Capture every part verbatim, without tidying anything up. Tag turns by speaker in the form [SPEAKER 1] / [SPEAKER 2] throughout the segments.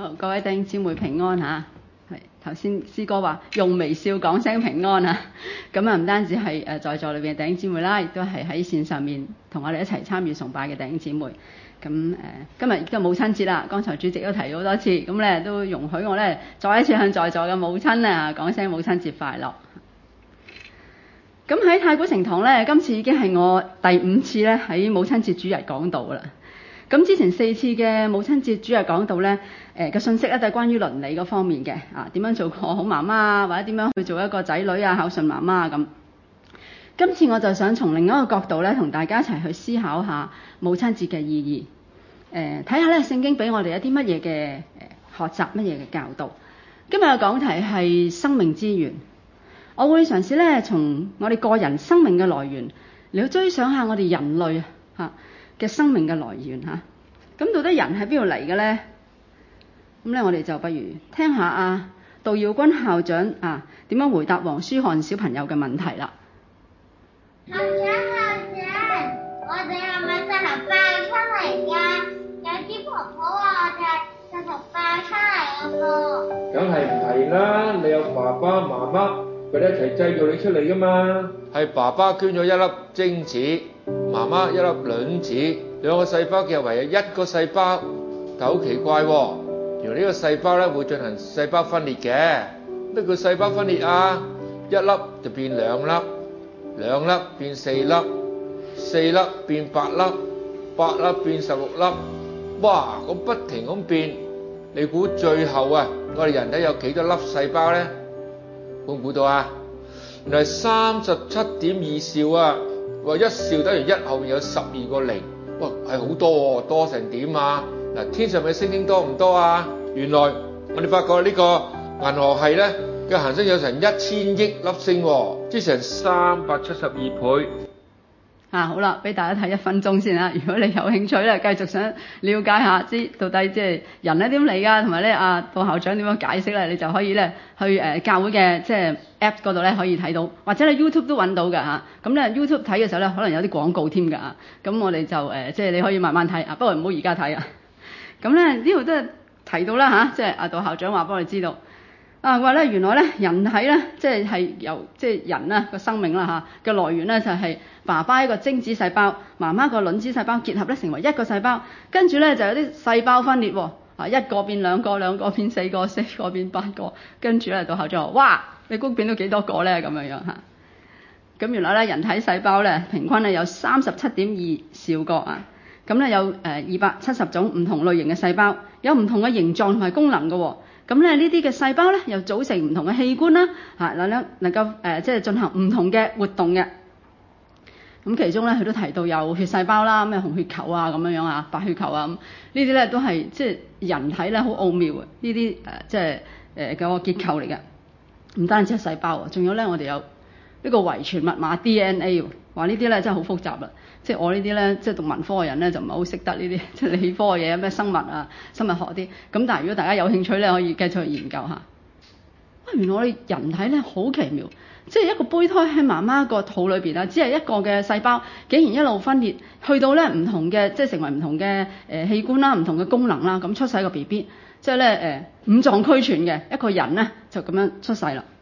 [SPEAKER 1] 好，各位弟兄姊妹平安嚇，係頭先詩歌話用微笑講聲平安啊，咁啊唔單止係誒在座裏邊嘅弟兄姊妹啦，亦都係喺線上面同我哋一齊參與崇拜嘅弟兄姊妹。咁誒、呃、今日亦都係母親節啦，剛才主席都提咗好多次，咁咧都容許我咧再一次向在座嘅母親啊講聲母親節快樂。咁喺太古城堂咧，今次已經係我第五次咧喺母親節主日講道啦。咁之前四次嘅母親節主日講道咧，誒、呃、嘅信息咧都係關於倫理嗰方面嘅，啊點樣做個好媽媽啊，或者點樣去做一個仔女啊孝順媽媽啊咁。今次我就想從另一個角度咧，同大家一齊去思考下母親節嘅意義，誒睇下咧聖經俾我哋一啲乜嘢嘅誒學習，乜嘢嘅教導。今日嘅講題係生命之源，我會嘗試咧從我哋個人生命嘅來源嚟去追想下我哋人類嚇嘅生命嘅來源嚇。咁到底人喺邊度嚟嘅咧？咁咧我哋就不如聽下啊杜耀君校長啊點樣回答黃舒漢小朋友嘅問題啦。
[SPEAKER 2] 校長校長，我哋係咪石頭爆出嚟㗎？有啲婆婆話我哋係石頭爆出嚟㗎噃。
[SPEAKER 3] 梗係唔係啦，你有爸爸媽媽，佢哋一齊製造你出嚟㗎嘛。係爸爸捐咗一粒精子，媽媽一粒卵子，兩個細胞結合為一個細胞，但好奇怪喎，原來呢個細胞咧會進行細胞分裂嘅。咩叫細胞分裂啊？一粒就變兩粒，兩粒變四粒，四粒變八粒，八粒變十六粒，哇！咁不停咁變，你估最後啊，我哋人體有幾多粒細胞咧？估唔估到啊？原來三十七點二兆啊！話一兆等於一後面有十二個零，哇，係好多喎，多成點啊？嗱，天上嘅星星多唔多啊？原來我哋發覺呢個銀河系咧嘅行星有成一千億粒星喎，即成三百七十二倍。
[SPEAKER 1] 啊，好啦，俾大家睇一分鐘先啦。如果你有興趣咧，繼續想了解下知到底即係人咧點嚟㗎，同埋咧啊杜校長點樣解釋咧，你就可以咧去誒、呃、教會嘅即係 App 嗰度咧可以睇到，或者你 YouTube 都揾到㗎嚇。咁、啊、咧 YouTube 睇嘅時候咧，可能有啲廣告添㗎嚇。咁、啊、我哋就誒、呃、即係你可以慢慢睇啊，不過唔好而家睇啊。咁咧呢度都係提到啦嚇、啊，即係阿杜校長話幫你知道。啊，話咧原來咧人體咧即係係由即係人啦個生命啦嚇嘅來源咧就係、是、爸爸一個精子細胞，媽媽個卵子細胞結合咧成為一個細胞，跟住咧就有啲細胞分裂喎，啊一個變兩個，兩個變四個，四個變八個，跟住咧到後咗，哇！你估變到幾多個咧咁樣樣嚇？咁原來咧人體細胞咧平均咧有三十七點二兆個啊，咁咧有誒二百七十種唔同類型嘅細胞，有唔同嘅形狀同埋功能嘅喎。咁咧呢啲嘅細胞咧又組成唔同嘅器官啦，嚇能夠能夠誒即係進行唔同嘅活動嘅。咁其中咧佢都提到有血細胞啦，咩紅血球啊咁樣樣啊，白血球啊咁，呢啲咧都係即係人體咧好奧妙嘅呢啲誒即係誒個結構嚟嘅。唔單止係細胞喎，仲有咧我哋有呢個遺傳密碼 D N A 喎，話呢啲咧真係好複雜啦。即係我呢啲咧，即係讀文科嘅人咧，就唔係好識得呢啲即係理科嘅嘢，咩生物啊、生物學啲。咁但係如果大家有興趣咧，可以繼續去研究下。哇！原來我哋人體咧好奇妙，即係一個胚胎喺媽媽個肚裏邊啊，只係一個嘅細胞，竟然一路分裂去到咧唔同嘅，即係成為唔同嘅誒器官啦、唔同嘅功能啦，咁出世個 B B， 即係咧誒五臟俱全嘅一個人咧，就咁樣出世啦。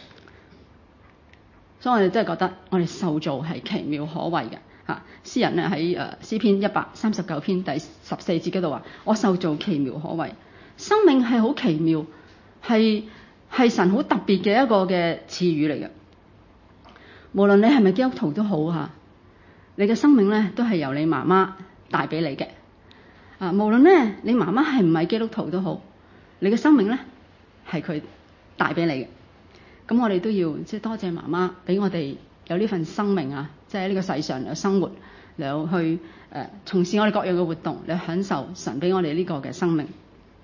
[SPEAKER 1] 所以我哋真係覺得我哋受造係奇妙可畏嘅。嚇，詩人咧喺誒詩篇一百三十九篇第十四節嗰度話：我受造奇妙可畏，生命係好奇妙，係係神好特別嘅一個嘅賜予嚟嘅。無論你係咪基督徒都好嚇，你嘅生命咧都係由你媽媽帶俾你嘅。啊，無論咧你媽媽係唔係基督徒都好，你嘅生命咧係佢帶俾你嘅。咁我哋都要即係多謝媽媽俾我哋有呢份生命啊！即係喺呢個世上有生活，嚟去誒、呃、從事我哋各樣嘅活動，嚟享受神俾我哋呢個嘅生命。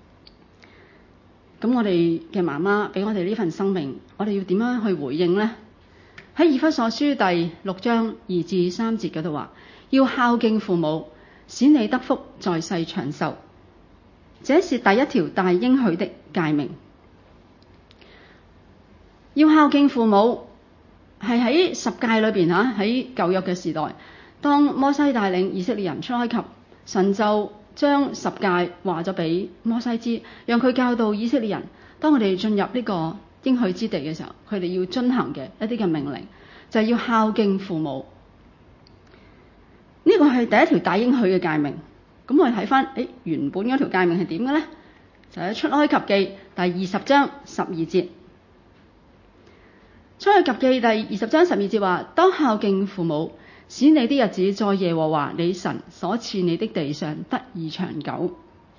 [SPEAKER 1] 咁我哋嘅媽媽俾我哋呢份生命，我哋要點樣去回應呢？喺以弗所書第六章二至三節嗰度話：要孝敬父母，使你得福，在世長壽。這是第一條大應許的誡命。要孝敬父母。係喺十誡裏邊嚇，喺舊約嘅時代，當摩西帶領以色列人出埃及，神就將十誡話咗俾摩西知，讓佢教導以色列人，當我哋進入呢個應許之地嘅時候，佢哋要遵行嘅一啲嘅命令，就係要孝敬父母。呢個係第一條大應許嘅誡命。咁我哋睇翻，誒原本嗰條誡命係點嘅咧？就喺出埃及記第二十章十二節。出埃及記第二十章十二節話：當孝敬父母，使你的日子在耶和華你神所賜你的地上得以長久。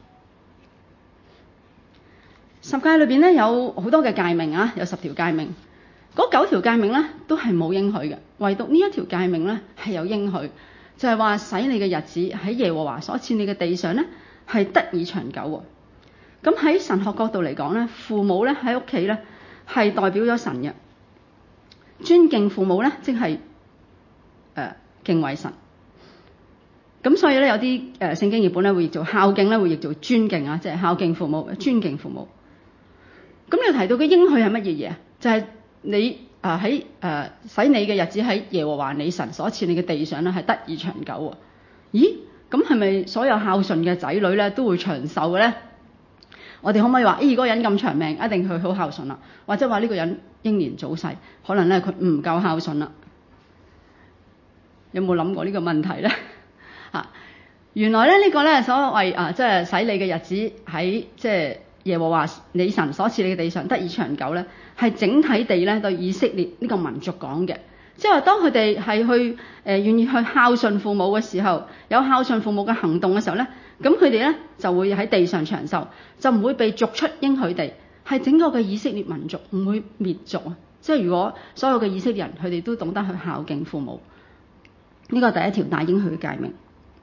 [SPEAKER 1] 十誡裏邊咧有好多嘅誡命啊，有十條誡命。嗰九條誡命咧都係冇應許嘅，唯獨呢一條誡命咧係有應許，就係話使你嘅日子喺耶和華所賜你嘅地上咧係得以長久。咁喺神學角度嚟講咧，父母咧喺屋企咧係代表咗神嘅。尊敬父母咧，即係誒、呃、敬畏神。咁所以咧有啲誒、呃、聖經譯本咧會譯做孝敬咧，會譯做尊敬啊，即係孝敬父母、尊敬父母。咁你提到嘅應許係乜嘢嘢啊？就係、是、你啊喺誒使你嘅日子喺耶和華你神所賜你嘅地上咧係得以長久喎。咦？咁係咪所有孝順嘅仔女咧都會長壽嘅咧？我哋可唔可以話，咦、哎，嗰個人咁長命，一定佢好孝順啦？或者話呢個人英年早逝，可能咧佢唔夠孝順啦？有冇諗過呢個問題咧？啊，原來咧呢、這個咧所謂啊，即係使你嘅日子喺即係耶和華你神所賜你嘅地上得以長久咧，係整體地咧對以色列呢個民族講嘅。即係話當佢哋係去誒、呃、願意去孝順父母嘅時候，有孝順父母嘅行動嘅時候咧，咁佢哋咧就會喺地上長壽，就唔會被逐出應許地，係整個嘅以色列民族唔會滅族啊！即係如果所有嘅以色列人佢哋都懂得去孝敬父母，呢個第一條大應許嘅誡命。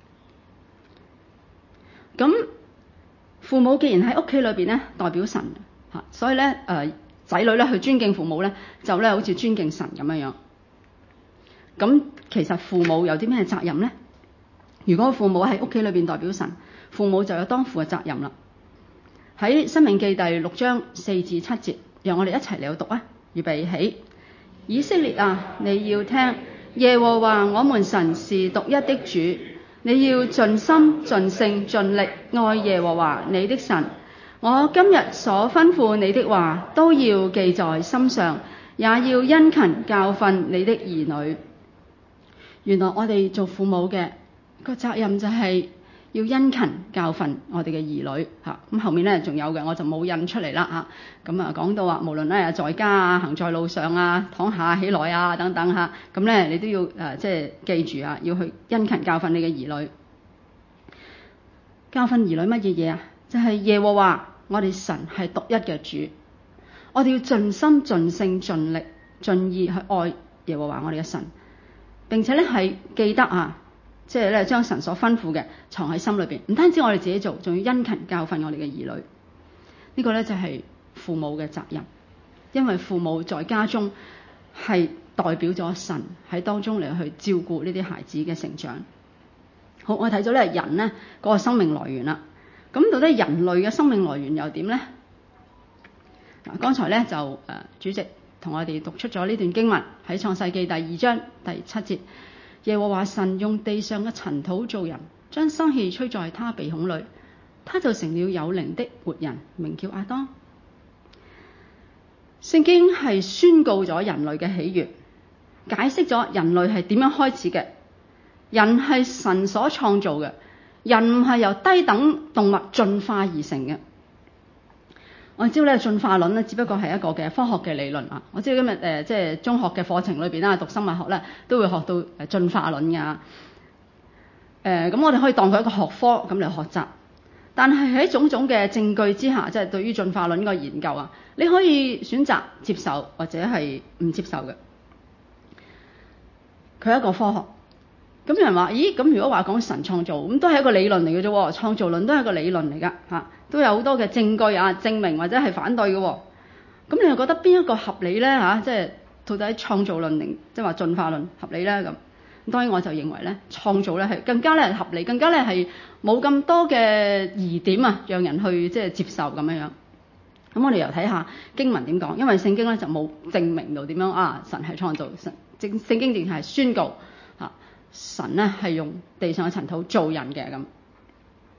[SPEAKER 1] 咁父母既然喺屋企裏邊咧代表神嚇，所以咧誒仔女咧去尊敬父母咧，就咧好似尊敬神咁樣樣。咁其實父母有啲咩責任呢？如果父母喺屋企裏邊代表神，父母就有當負嘅責任啦。喺申命記第六章四至七節，讓我哋一齊嚟讀啊！預備起，以色列啊，你要聽，耶和華我們神是獨一的主，你要盡心盡性盡力愛耶和華你的神。我今日所吩咐你的話都要記在心上，也要殷勤教訓你的兒女。原來我哋做父母嘅個責任就係要殷勤教訓我哋嘅兒女嚇。咁後面咧仲有嘅，我就冇印出嚟啦嚇。咁啊講到話，無論咧在家啊、行在路上啊、躺下起來啊等等嚇，咁咧你都要誒即係記住啊，要去殷勤教訓你嘅兒女。教訓兒女乜嘢嘢啊？就係耶和華我哋神係獨一嘅主，我哋要盡心盡性盡力盡意去愛耶和華我哋嘅神。並且咧係記得啊，即係咧將神所吩咐嘅藏喺心裏邊，唔單止我哋自己做，仲要殷勤教訓我哋嘅兒女。呢、這個咧就係父母嘅責任，因為父母在家中係代表咗神喺當中嚟去照顧呢啲孩子嘅成長。好，我睇咗咧人咧嗰個生命來源啦。咁到底人類嘅生命來源又點咧？嗱，剛才咧就誒、呃、主席同我哋讀出咗呢段經文喺創世記第二章第七節，耶和華神用地上嘅塵土造人，將生氣吹在他鼻孔裏，他就成了有靈的活人，名叫亞當。聖經係宣告咗人類嘅起源，解釋咗人類係點樣開始嘅。人係神所創造嘅，人唔係由低等動物進化而成嘅。我知道咧進化論咧，只不過係一個嘅科學嘅理論啊。我知道今日誒、呃、即係中學嘅課程裏邊啦，讀生物學咧都會學到誒進化論㗎。誒、呃、咁我哋可以當佢一個學科咁嚟學習。但係喺種種嘅證據之下，即係對於進化論個研究啊，你可以選擇接受或者係唔接受嘅。佢係一個科學。咁有人話：咦，咁如果話講神創造，咁都係一個理論嚟嘅啫喎，創造論都係一個理論嚟㗎嚇，都有好多嘅證據啊證明或者係反對嘅喎。咁你又覺得邊一個合理咧嚇？即係到底創造論定即係話進化論合理咧咁？咁當然我就認為咧，創造咧係更加咧合理，更加咧係冇咁多嘅疑點啊，讓人去即係接受咁樣樣。咁我哋又睇下經文點講，因為聖經咧就冇證明到點樣啊神係創造，神聖聖經淨係宣告嚇。神咧係用地上嘅塵土造人嘅咁。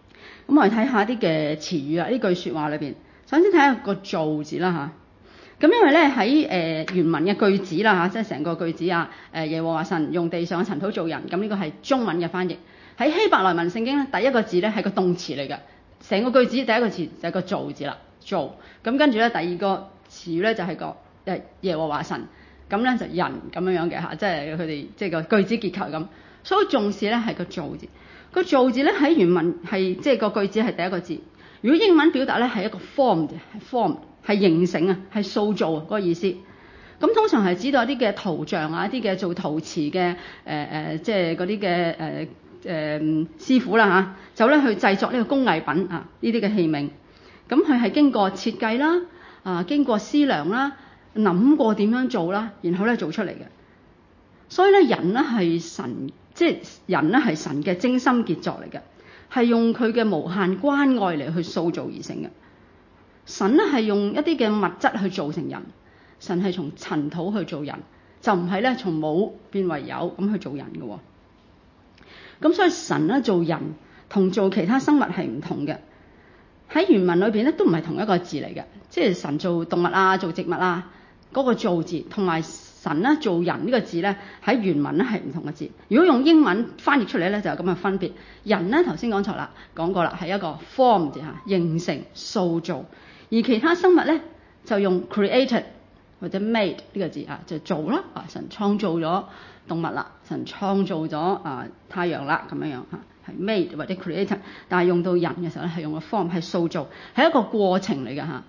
[SPEAKER 1] 咁我哋睇下啲嘅詞語啊，呢句説話裏邊，首先睇下個造字啦嚇。咁因為咧喺誒原文嘅句子啦嚇，即係成個句子啊，誒耶和華神用地上嘅塵土造人，咁呢個係中文嘅翻譯。喺希伯來文聖經咧，第一個字咧係個動詞嚟嘅，成個句子第一個詞就係個造字啦，造。咁跟住咧第二個詞語咧就係個誒耶和華神，咁咧就人咁樣樣嘅嚇，即係佢哋即係個句子結構咁。所以重視咧係個造字，個造字咧喺原文係即係個句子係第一個字。如果英文表達咧係一個 form 嘅，係 form 係形成啊，係塑造啊嗰個意思。咁通常係指到一啲嘅圖像啊，一啲嘅做陶瓷嘅誒誒，即係嗰啲嘅誒誒師傅啦嚇，就咧去製作呢個工藝品啊，呢啲嘅器皿。咁佢係經過設計啦，啊經過思量啦，諗過點樣做啦，然後咧做出嚟嘅。所以咧人咧係神，即係人咧係神嘅精心傑作嚟嘅，係用佢嘅無限關愛嚟去塑造而成嘅。神咧係用一啲嘅物質去造成人，神係從塵土去做人，就唔係咧從冇變為有咁去做人嘅喎。咁所以神咧做人同做其他生物係唔同嘅，喺原文裏邊咧都唔係同一個字嚟嘅，即係神做動物啊、做植物啊嗰個造字，同埋神咧做人呢個字咧喺原文咧係唔同嘅字。如果用英文翻譯出嚟咧就有咁嘅分別。人咧頭先講錯啦，講過啦係一個 form 字嚇，形成、塑造。而其他生物咧就用 created 或者 made 呢個字啊，就做啦啊！神創造咗動物啦，神創造咗啊太陽啦咁樣樣嚇，係 made 或者 created。但係用到人嘅時候咧，係用個 form 係塑造，係一個過程嚟嘅嚇。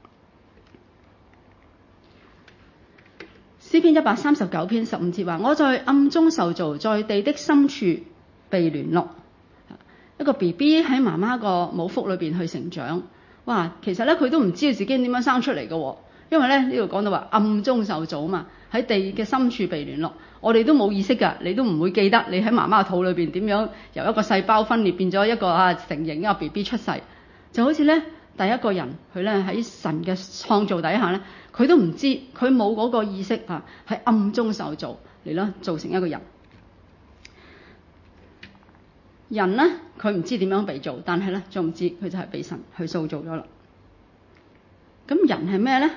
[SPEAKER 1] 詩篇一百三十九篇十五節話：我在暗中受造，在地的深處被聯絡。一個 B B 喺媽媽個母腹裏邊去成長。哇，其實咧佢都唔知道自己點樣生出嚟嘅喎，因為咧呢度講到話暗中受造啊嘛，喺地嘅深處被聯絡，我哋都冇意識㗎，你都唔會記得你喺媽媽嘅肚裏邊點樣由一個細胞分裂變咗一個啊成型一個 B B 出世，就好似咧第一個人佢咧喺神嘅創造底下咧，佢都唔知，佢冇嗰個意識啊，喺暗中受造嚟咯，造成一個人。人咧佢唔知點樣被造，但係咧仲唔知佢就係被神去塑造咗啦。咁人係咩咧？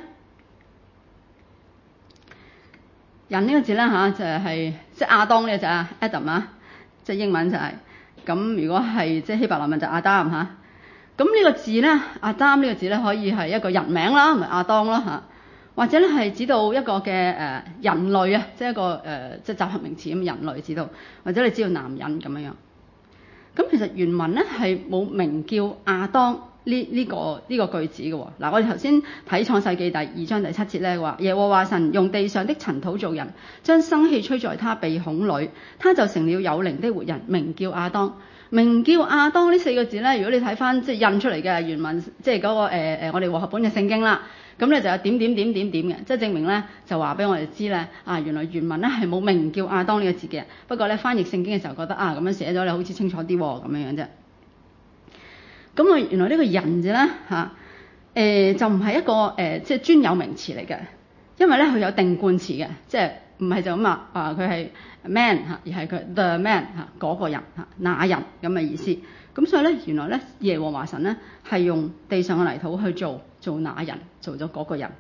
[SPEAKER 1] 人呢個字咧嚇就係即係亞當呢個字啊 Adam 啊，即係英文就係、是、咁。如果係即係希伯來文就亞當嚇。咁呢個字咧，亞當呢個字咧可以係一個人名啦，咪亞當啦嚇，或者咧係指到一個嘅誒人類啊，即係一個誒即係集合名詞咁，人類指到，或者你知道男人咁樣樣。咁其實原文咧係冇名叫亞當呢呢、呢個呢、呢個句子嘅喎。嗱，我哋頭先睇創世記第二章第七節咧話，耶和華神用地上的塵土造人，將生氣吹在他鼻孔裏，他就成了有靈的活人，名叫亞當。名叫亞當呢四個字咧，如果你睇翻即係印出嚟嘅原文，即係嗰、嗰個誒、呃、我哋和合本嘅聖經啦。咁咧就有點點點點點嘅，即係證明咧就話俾我哋知咧啊，原來原文咧係冇名叫亞當呢個字嘅。不過咧翻譯聖經嘅時候覺得啊，咁樣寫咗你好似清楚啲喎，咁樣樣啫。咁啊，原來呢個人字咧嚇誒就唔係一個誒、呃、即係專有名詞嚟嘅，因為咧佢有定冠詞嘅，即係唔係就咁啊啊佢係 man 嚇，而係佢 the man 嚇嗰個人嚇那人咁嘅意思。咁所以咧原來咧耶和華神咧係用地上嘅泥土去做。做那人，做咗嗰個人。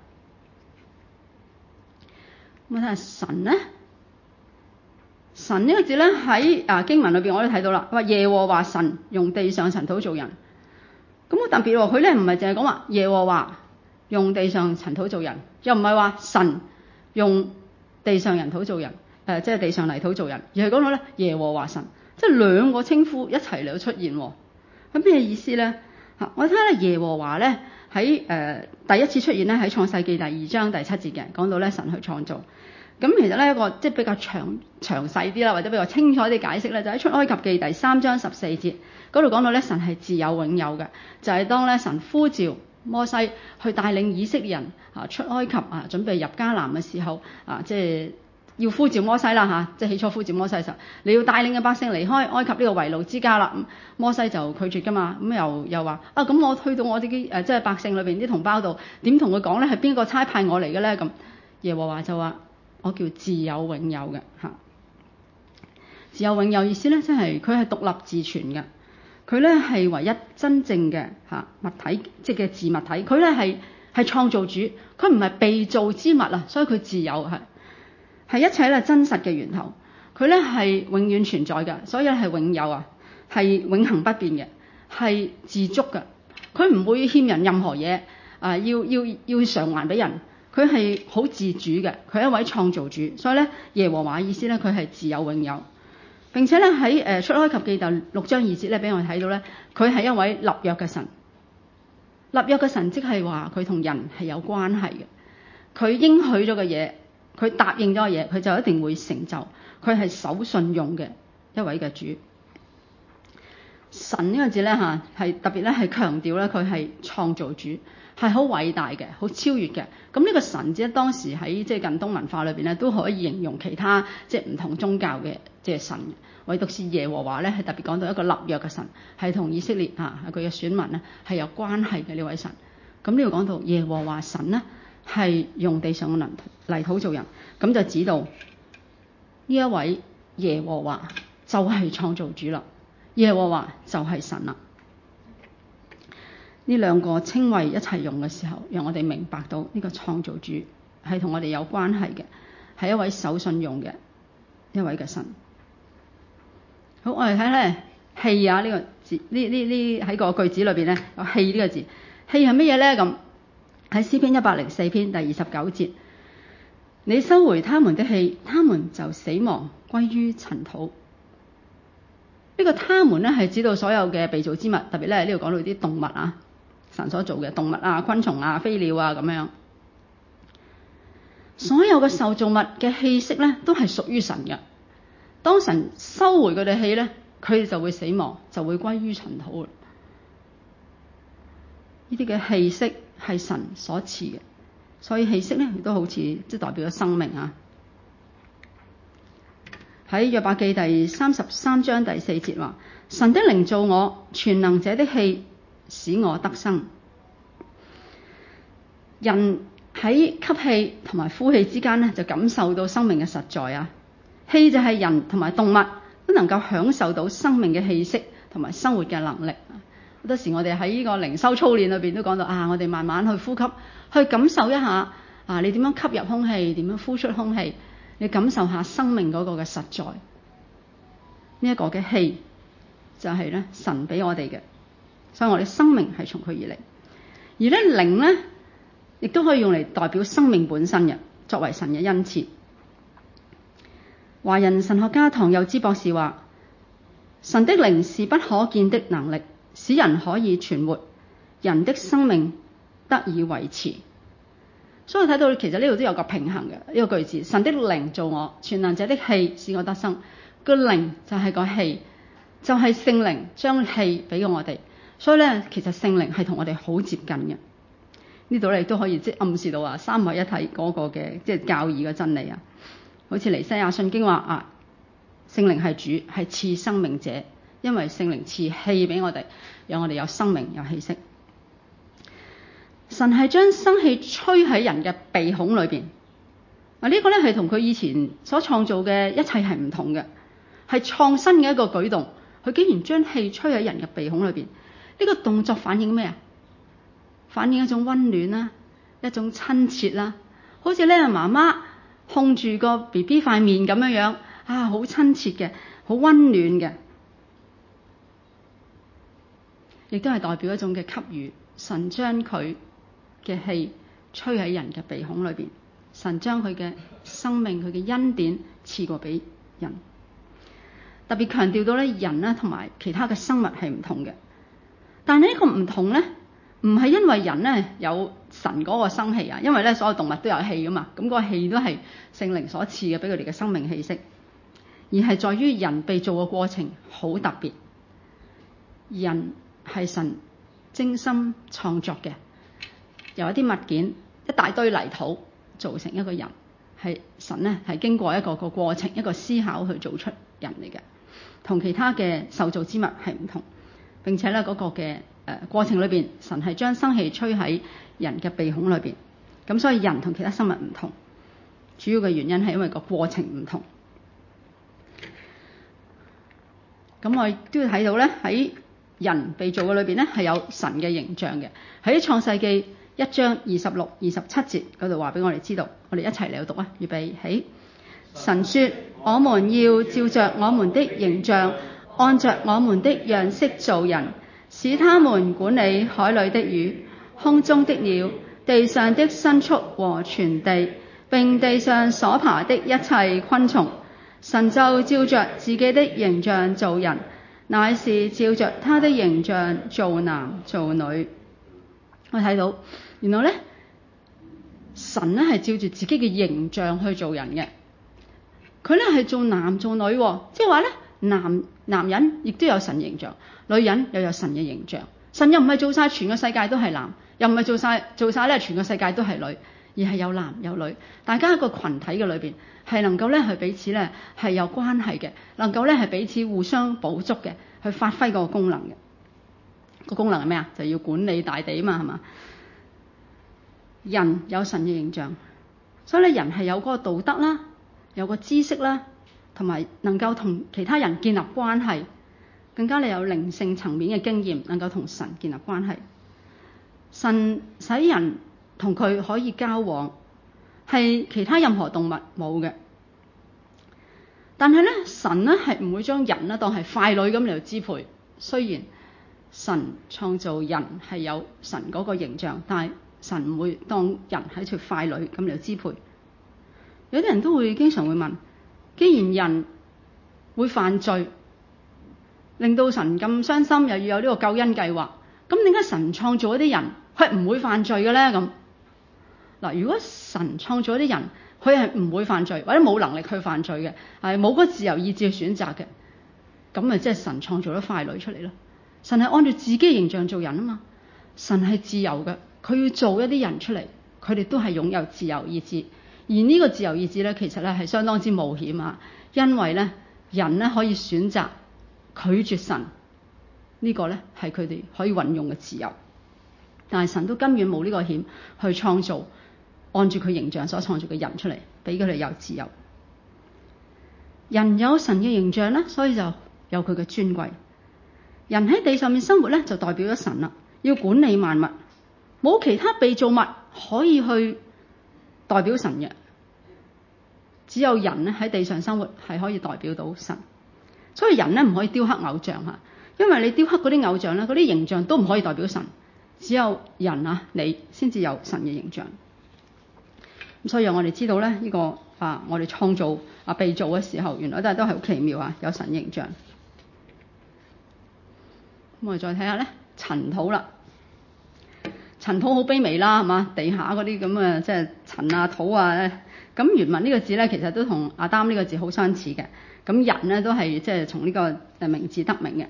[SPEAKER 1] 咁睇下神咧，神呢個字咧喺啊經文裏邊我都睇到啦。話耶和華神用地上塵土造人，咁好特別喎。佢咧唔係淨係講話耶和華用地上塵土造人，又唔係話神用地上人土造人，誒、呃、即係地上泥土造人，而係講到咧耶和華神，即係兩個稱呼一齊嚟到出現。咁咩意思咧？嚇，我睇下咧耶和華咧。喺誒、呃、第一次出現咧喺創世記第二章第七節嘅，講到咧神去創造。咁其實咧一個即係比較詳詳細啲啦，或者比較清楚啲解釋咧，就喺出埃及記第三章十四節嗰度講到咧神係自有永有嘅，就係、是、當咧神呼召摩西去帶領以色列人啊出埃及啊準備入迦南嘅時候啊，即係。要呼召摩西啦嚇，即係起初呼召摩西嘅時候，你要帶領嘅百姓離開埃及呢個為奴之家啦。咁摩西就拒絕㗎嘛，咁又又話啊，咁我去到我哋啲誒即係百姓裏邊啲同胞度，點同佢講咧？係邊個差派我嚟嘅咧？咁耶和華就話：我叫自有永有嘅嚇。自有永有意思咧，即係佢係獨立自存嘅。 佢咧係唯一真正嘅嚇物體，即係嘅自物體。佢咧係係創造主，佢唔係被造之物啊，所以佢自有係係一切咧真實嘅源頭。佢咧係永遠存在嘅，所以係永有啊，係永恆不變嘅，係自足嘅。佢唔會欠人任何嘢啊，要要要償還俾人。佢係好自主嘅，佢係一位創造主。所以咧，耶和華意思咧，佢係自有永有。並且咧喺誒出埃及記第六章二節咧，俾我哋睇到咧，佢係一位立約嘅神。立約嘅神即係話佢同人係有關係嘅。佢應許咗嘅嘢，佢答應咗嘅嘢，佢就一定會成就。佢係守信用嘅一位嘅主。神呢個字咧嚇係特別咧係強調咧佢係創造主，係好偉大嘅，好超越嘅。咁呢個神字咧當時喺即係近東文化裏邊咧都可以形容其他即係唔同宗教嘅即係神，唯獨是耶和華咧係特別講到一個立約嘅神，係同以色列啊佢嘅選民咧係有關係嘅呢位神。咁呢度講到耶和華神咧係用地上嘅泥泥土做人，咁就指到呢一位耶和華就係創造主啦。耶和華就係神啦。呢兩個稱謂一齊用嘅時候，讓我哋明白到呢個創造主係同我哋有關係嘅，係一位守信用嘅一位嘅神。好，我哋睇咧氣啊呢個字，呢呢呢喺個句子裏邊咧有氣呢個字，氣係乜嘢咧？咁喺詩篇一百零四篇第二十九節，你收回他們的氣，他們就死亡歸於塵土。呢個他們咧係指到所有嘅被造之物，特別咧呢度講到啲動物啊，神所做嘅動物啊、昆蟲啊、飛鳥啊咁樣，所有嘅受造物嘅氣息咧都係屬於神嘅。當神收回佢哋氣咧，佢哋就會死亡，就會歸於塵土。呢啲嘅氣息係神所賜嘅，所以氣息咧亦都好似即係代表咗生命啊。喺約伯記第三十三章第四節話：神的靈造我，全能者的氣使我得生。人喺吸氣同埋呼氣之間咧，就感受到生命嘅實在啊。氣就係人同埋動物都能夠享受到生命嘅氣息同埋生活嘅能力。好多時我哋喺呢個靈修操練裏邊都講到啊，我哋慢慢去呼吸，去感受一下啊，你點樣吸入空氣，點樣呼出空氣。你感受下生命嗰個嘅實在，呢、這、一個嘅氣就係咧神俾我哋嘅，所以我哋生命係從佢而嚟。而咧靈咧，亦都可以用嚟代表生命本身嘅，作為神嘅恩賜。華人神學家唐佑之博士話：神的靈是不可見的能力，使人可以存活，人的生命得以維持。所以睇到其實呢度都有個平衡嘅呢、這個句子，神的靈造我，全能者的氣使我得生。個靈就係個氣，就係、是、聖靈將氣俾我哋。所以咧，其實聖靈係同我哋好接近嘅。呢度咧亦都可以即係暗示到啊，三位一體嗰個嘅即係教義嘅真理啊。好似尼西亞信經話啊，聖靈係主，係賜生命者，因為聖靈賜氣俾我哋，讓我哋有生命有氣息。神係將生氣吹喺人嘅鼻孔裏邊，啊、這、呢個咧係同佢以前所創造嘅一切係唔同嘅，係創新嘅一個舉動。佢竟然將氣吹喺人嘅鼻孔裏邊，呢、這個動作反映咩啊？反映一種溫暖啦，一種親切啦，好似咧媽媽控住個 B B 塊面咁樣樣啊，好親切嘅，好溫暖嘅，亦都係代表一種嘅給予。神將佢嘅氣吹喺人嘅鼻孔裏邊，神將佢嘅生命、佢嘅恩典賜過俾人。特別強調到咧，人咧同埋其他嘅生物係唔同嘅。但係呢個唔同咧，唔係因為人咧有神嗰個生氣啊，因為咧所有動物都有氣噶嘛，咁、那個氣都係聖靈所賜嘅，俾佢哋嘅生命氣息。而係在於人被造嘅過程好特別，人係神精心創作嘅。由一啲物件，一大堆泥土造成一個人，係神咧係經過一個個過程，一個思考去做出人嚟嘅，同其他嘅受造之物係唔同。並且咧嗰個嘅誒過程裏邊，神係將生氣吹喺人嘅鼻孔裏邊，咁所以人同其他生物唔同，主要嘅原因係因為個過程唔同。咁我亦都要睇到咧喺人被造嘅裏邊咧係有神嘅形象嘅。喺創世記一章二十六、二十七節嗰度話俾我哋知道，我哋一齊嚟讀啊！預備起。神說：我們要照着我們的形象，按着我們的樣式造人，使他們管理海裏的魚、空中的鳥、地上的牲畜和全地，並地上所爬的一切昆蟲。神就照着自己的形象造人，乃是照着他的形象造男造女。我睇到原來咧，神咧係照住自己嘅形象去做人嘅。佢咧係做男做女，即係話咧，男男人亦都有神形象，女人又有神嘅形象。神又唔係做晒全個世界都係男，又唔係做晒做晒咧全個世界都係女，而係有男有女，大家一個群體嘅裏邊係能夠咧係彼此咧係有關係嘅，能夠咧係彼此互相補足嘅，去發揮個功能嘅。個功能係咩啊？就要管理大地啊嘛，係嘛？人有神嘅形象，所以咧人係有嗰個道德啦，有個知識啦，同埋能夠同其他人建立關係，更加你有靈性層面嘅經驗，能夠同神建立關係。神使人同佢可以交往，係其他任何動物冇嘅。但係咧，神咧係唔會將人咧當係傀儡咁嚟支配。雖然神創造人係有神嗰個形象，但係神唔會當人係條傀儡咁嚟支配。有啲人都會經常會問：既然人會犯罪，令到神咁傷心，又要有呢個救恩計劃，咁點解神創造一啲人佢唔會犯罪嘅咧？咁嗱，如果神創造一啲人，佢係唔會犯罪或者冇能力去犯罪嘅，係冇嗰個自由意志去選擇嘅，咁咪即係神創造咗傀儡出嚟咯。神係按照自己形象做人啊嘛，神係自由嘅，佢要做一啲人出嚟，佢哋都係擁有自由意志。而呢個自由意志咧，其實咧係相當之冒險啊，因為咧人咧可以選擇拒絕神，呢個咧係佢哋可以運用嘅自由。但係神都甘願冒呢個險去創造按住佢形象所創造嘅人出嚟，俾佢哋有自由。人有神嘅形象咧，所以就有佢嘅尊貴。人喺地上面生活咧，就代表咗神啦，要管理萬物，冇其他被造物可以去代表神嘅，只有人咧喺地上生活係可以代表到神。所以人咧唔可以雕刻偶像嚇，因為你雕刻嗰啲偶像咧，嗰啲形象都唔可以代表神，只有人啊你先至有神嘅形象。咁所以我哋知道咧，呢個啊我哋創造啊被造嘅時候，原來都係都係好奇妙啊，有神形象。咁我哋再睇下咧，塵土啦，塵土好卑微啦，係嘛？地下嗰啲咁嘅即係塵啊土啊，咁原文呢個字咧，其實都同亞當呢個字好相似嘅。咁人咧都係即係從呢個誒名字得名嘅。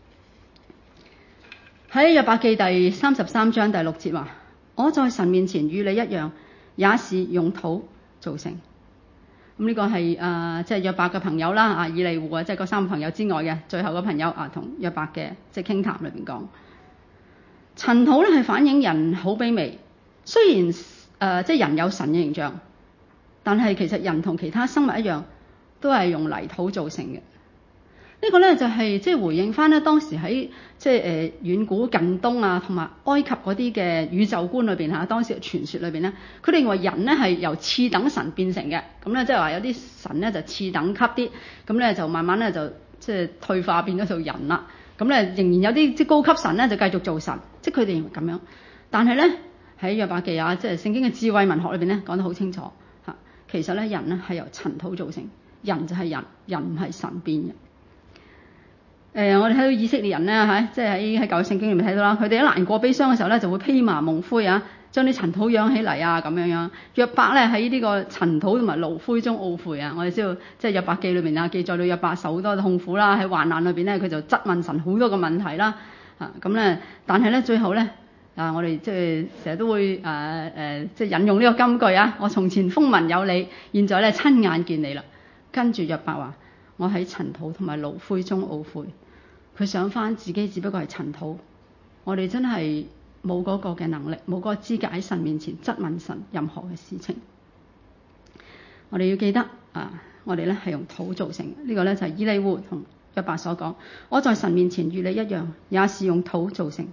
[SPEAKER 1] 喺約伯記第三十三章第六節話：我在神面前與你一樣，也是用土造成。咁呢個係誒即係約伯嘅朋友啦，啊以利戶啊，即係嗰三個朋友之外嘅最後嘅朋友啊，同約伯嘅即係傾談裏邊講，塵土咧係反映人好卑微。雖然誒、呃、即係人有神嘅形象，但係其實人同其他生物一樣，都係用泥土造成嘅。呢個咧就係即係回應翻咧當時喺即係誒遠古近東啊，同埋埃及嗰啲嘅宇宙觀裏邊嚇，當時嘅傳說裏邊咧，佢哋認為人咧係由次等神變成嘅。咁咧即係話有啲神咧就次等級啲，咁咧就慢慢咧就即係退化變咗做人啦。咁咧仍然有啲即係高級神咧就繼續做神，即係佢哋認為咁樣。但係咧喺約伯記啊，即係聖經嘅智慧文學裏邊咧講得好清楚嚇，其實咧人咧係由塵土造成，人就係人，人唔係神變嘅。誒、呃，我哋睇到以色列人咧嚇，即係喺喺舊約聖經裏面睇到啦，佢哋喺難過悲傷嘅時候咧，就會披麻蒙灰啊，將啲塵土揚起嚟啊，咁樣樣。約伯咧喺呢個塵土同埋爐灰中懊悔啊！我哋知道，即係約伯記裏面啊，記載到約伯受好多痛苦啦，喺患難裏邊咧，佢就質問神好多個問題啦。啊，咁咧，但係咧最後咧啊，我哋即係成日都會誒誒、呃呃，即係引用呢個金句啊！我從前風聞有你，現在咧親眼見你啦。跟住約伯話：我喺塵土同埋爐灰中懊悔。佢想翻自己只不過係塵土，我哋真係冇嗰個嘅能力，冇嗰個資格喺神面前質問神任何嘅事情。我哋要記得啊，我哋咧係用土造成嘅，呢、這個咧就係以利戶同約伯所講，我在神面前與你一樣，也是用土造成。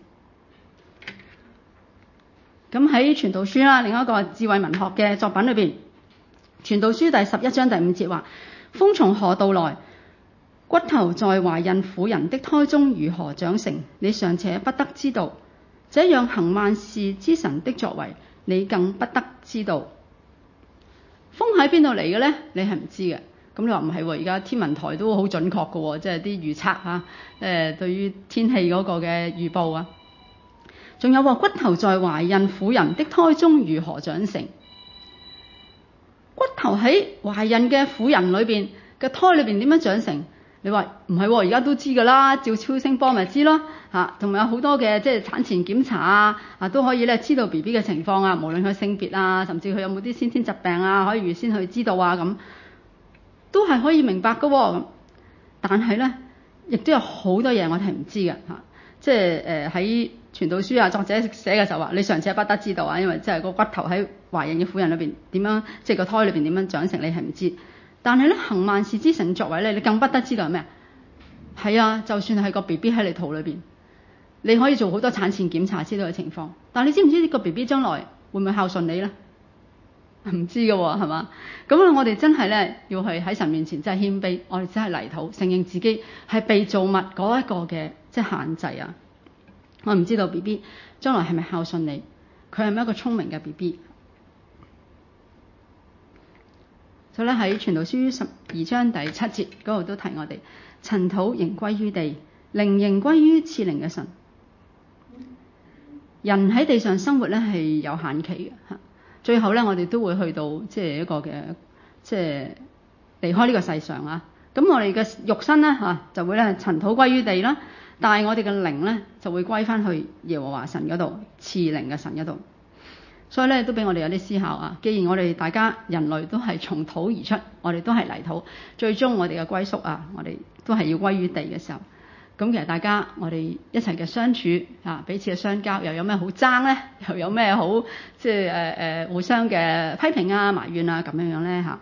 [SPEAKER 1] 咁喺傳道書啦，另一個智慧文學嘅作品裏邊，傳道書第十一章第五節話：風從何度來？骨頭在懷孕婦人的胎中如何長成？你尚且不得知道。這樣行萬事之神的作為，你更不得知道。風喺邊度嚟嘅呢？你係唔知嘅。咁你話唔係喎？而家天文台都好準確嘅喎，即係啲預測嚇，誒對於天氣嗰個嘅預報啊。仲有話骨頭在懷孕婦人的胎中如何長成？骨頭喺懷孕嘅婦人裏邊嘅胎裏邊點樣長成？你話唔係喎？而家都知㗎啦，照超聲波咪知咯嚇。同埋有好多嘅即係產前檢查啊，啊都可以咧知道 B B 嘅情況啊，無論佢性別啊，甚至佢有冇啲先天疾病啊，可以預先去知道啊，咁都係可以明白㗎喎。咁但係咧，亦都有好多嘢我哋係唔知嘅嚇。即係誒喺傳道書啊，作者寫嘅時候話：你尚且不得知道啊，因為即係個骨頭喺懷孕嘅婦人裏邊點樣，即係個胎裏邊點樣長成，你係唔知。但係咧，行萬事之神作為咧，你更不得知道係咩？係啊，就算係個 B B 喺你肚裏邊，你可以做好多產前檢查知道嘅情況。但係你知唔知呢個 B B 將來會唔會孝順你咧？唔知㗎喎，係嘛？咁啊，我哋真係咧要去喺神面前真係謙卑，我哋真係泥土，承認自己係被造物嗰一個嘅即係限制啊！我唔知道 B B 將來係咪孝順你，佢係咪一個聰明嘅 B B？ 所以咧喺傳道書十二章第七節嗰度都提我哋：塵土仍歸於地，靈仍歸於賜靈嘅神。人喺地上生活咧係有限期嘅嚇，最後咧我哋都會去到即係一個嘅即係離開呢個世上啊。咁我哋嘅肉身咧嚇就會咧塵土歸於地啦，但係我哋嘅靈咧就會歸翻去耶和華神嗰度，賜靈嘅神嗰度。所以咧都俾我哋有啲思考啊！既然我哋大家人類都係從土而出，我哋都係泥土，最終我哋嘅歸宿啊，我哋都係要歸於地嘅時候，咁其實大家我哋一齊嘅相處啊，彼此嘅相交，又有咩好爭咧？又有咩好即係誒誒互相嘅批評啊、埋怨啊咁樣樣咧嚇？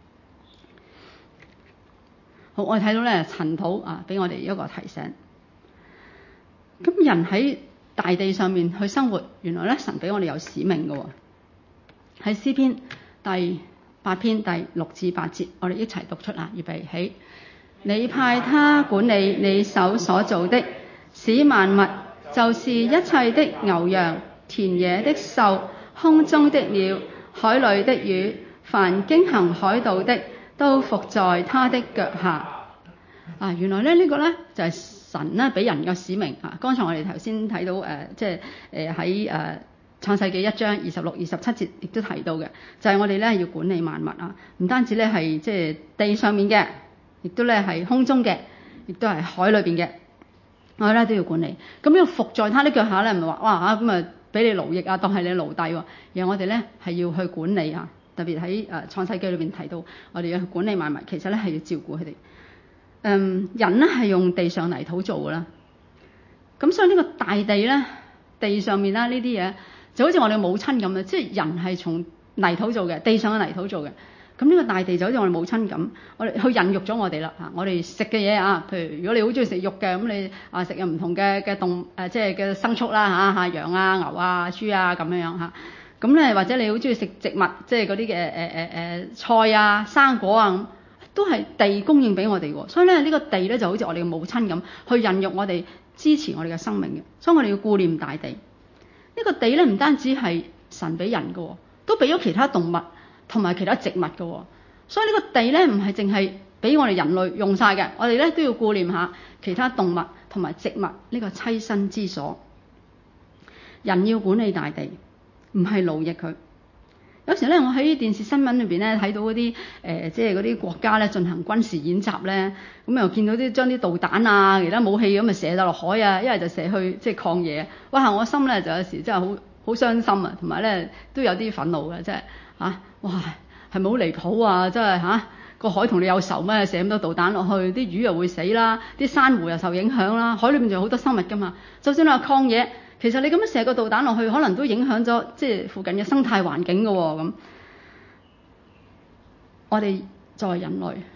[SPEAKER 1] 好，我哋睇到咧塵土啊，俾我哋一個提醒。咁人喺大地上面去生活，原來咧神俾我哋有使命嘅喎。喺詩篇第八篇第六至八節，我哋一齊讀出啊！預備起，你派他管理你手所造的，使萬物，就是一切的牛羊、田野的獸、空中的鳥、海裏的魚，凡經行海道的，都服在他的腳下。啊，原來咧呢個咧就係、是。神咧俾人嘅使命啊！剛才我哋頭先睇到誒、呃，即係誒喺誒創世記一章二十六、二十七節，亦都提到嘅，就係、是、我哋咧要管理萬物啊！唔單止咧係即係地上面嘅，亦都咧係空中嘅，亦都係海裏邊嘅，我哋咧都要管理。咁要服在他的腳下咧，唔係話哇嚇咁啊俾你奴役啊，當係你奴隸喎，而我哋咧係要去管理啊！特別喺誒創世記裏邊提到，我哋要去管理萬物，其實咧係要照顧佢哋。嗯，人咧係用地上泥土做嘅啦，咁所以呢個大地咧，地上面啦呢啲嘢就好似我哋母親咁啦，即係人係從泥土做嘅，地上嘅泥土做嘅。咁呢個大地就好似我哋母親咁，我哋去孕育咗我哋啦嚇。我哋食嘅嘢啊，譬如如果你好中意食肉嘅，咁你啊食有唔同嘅嘅動誒，即係嘅牲畜啦嚇嚇，羊啊、牛啊、豬啊咁樣樣嚇。咁咧或者你好中意食植物，即係嗰啲嘅誒誒誒菜啊、生果啊咁。都係地供應俾我哋喎，所以咧呢個地咧就好似我哋嘅母親咁，去孕育我哋，支持我哋嘅生命嘅，所以我哋要顧念大地。呢個地咧唔單止係神俾人嘅，都俾咗其他動物同埋其他植物嘅，所以呢個地咧唔係淨係俾我哋人類用晒嘅，我哋咧都要顧念下其他動物同埋植物呢個棲身之所。人要管理大地，唔係奴役佢。有時咧，我喺電視新聞裏邊咧睇到嗰啲誒，即係嗰啲國家咧進行軍事演習咧，咁又見到啲將啲導彈啊、其他武器咁啊射咗落海啊，一係就射去即係曠野。哇！我心咧就有時真係好好傷心啊，同埋咧都有啲憤怒嘅，真係嚇！哇，係咪好離譜啊？真係嚇個海同你有仇咩？射咁多導彈落去，啲魚又會死啦，啲珊瑚又受影響啦，海裏面仲有好多生物㗎嘛。就算你話曠野，其實你咁樣射個導彈落去，可能都影響咗即係附近嘅生態環境嘅喎。咁我哋作為人類，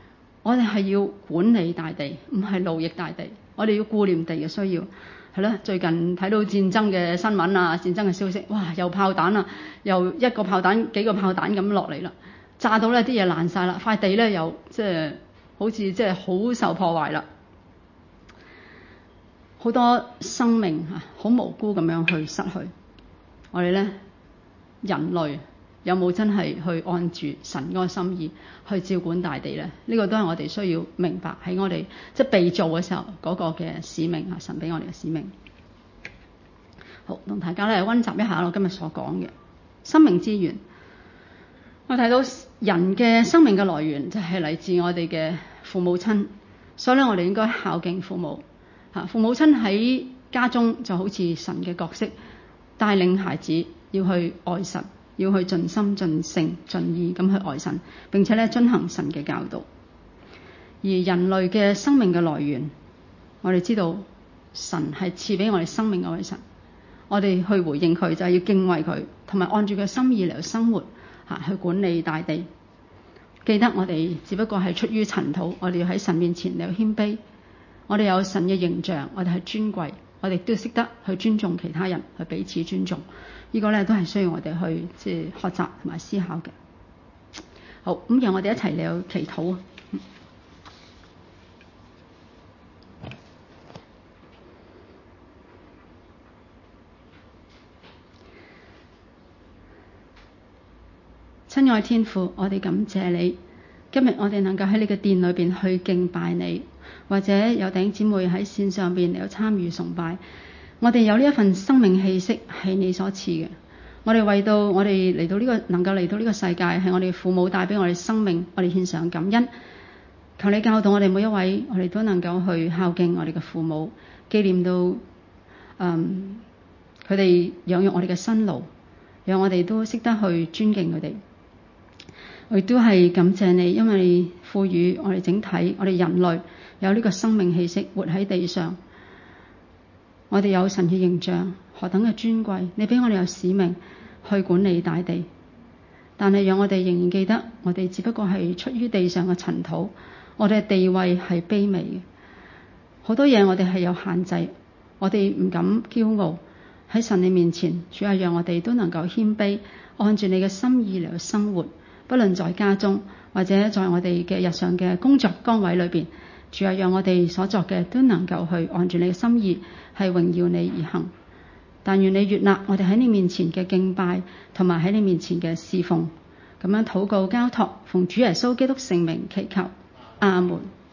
[SPEAKER 1] 我哋係要管理大地，唔係奴役大地。我哋要顧念地嘅需要，係啦。最近睇到戰爭嘅新聞啊，戰爭嘅消息，哇！又炮彈啊，又一個炮彈幾個炮彈咁落嚟啦，炸到呢啲嘢爛晒啦，塊地呢又即係好似即係好受破壞啦，好多生命啊，好無辜咁樣去失去。我哋呢，人類有冇真係去按住神嗰個心意去照管大地呢？呢個都係我哋需要明白喺我哋即係被造嘅時候嗰個嘅使命啊，神俾我哋嘅使命。好，同大家咧溫習一下我今日所講嘅生命之源。我睇到人嘅生命嘅來源就係嚟自我哋嘅父母親，所以咧我哋應該孝敬父母。嚇，父母親喺家中就好似神嘅角色，帶領孩子要去愛神，要去盡心盡性盡意咁去愛神，並且咧遵行神嘅教導。而人類嘅生命嘅來源，我哋知道神係賜俾我哋生命嗰位神，我哋去回應佢就係要敬畏佢，同埋按住佢心意嚟生活嚇，去管理大地。記得我哋只不過係出於塵土，我哋要喺神面前嚟謙卑。我哋有神嘅形象，我哋係尊貴，我哋都識得去尊重其他人，去彼此尊重。呢個咧都係需要我哋去即係學習同埋思考嘅。好，咁讓我哋一齊嚟祈禱啊！親愛天父，我哋感謝你，今日我哋能夠喺你嘅殿裏邊去敬拜你，或者有弟兄姊妹喺線上邊有參與崇拜，我哋有呢一份生命氣息係你所賜嘅。我哋為到我哋嚟到呢個能夠嚟到呢個世界，係我哋父母帶俾我哋生命，我哋獻上感恩。求你教導我哋每一位，我哋都能夠去孝敬我哋嘅父母，紀念到嗯佢哋養育我哋嘅辛勞，讓我哋都識得去尊敬佢哋。我亦都係感謝你，因為你賦予我哋整體，我哋人類有呢個生命氣息，活喺地上。我哋有神嘅形象，何等嘅尊貴！你俾我哋有使命去管理大地，但係讓我哋仍然記得，我哋只不過係出於地上嘅塵土，我哋嘅地位係卑微嘅。好多嘢我哋係有限制，我哋唔敢驕傲。喺神你面前，主要讓我哋都能夠謙卑，按住你嘅心意嚟去生活。不論在家中或者在我哋嘅日常嘅工作崗位裏邊，主要讓我哋所作嘅都能夠去按住你嘅心意，係榮耀你而行。但願你悅納我哋喺你面前嘅敬拜，同埋喺你面前嘅侍奉，咁樣禱告交託，奉主耶穌基督聖名祈求，阿門。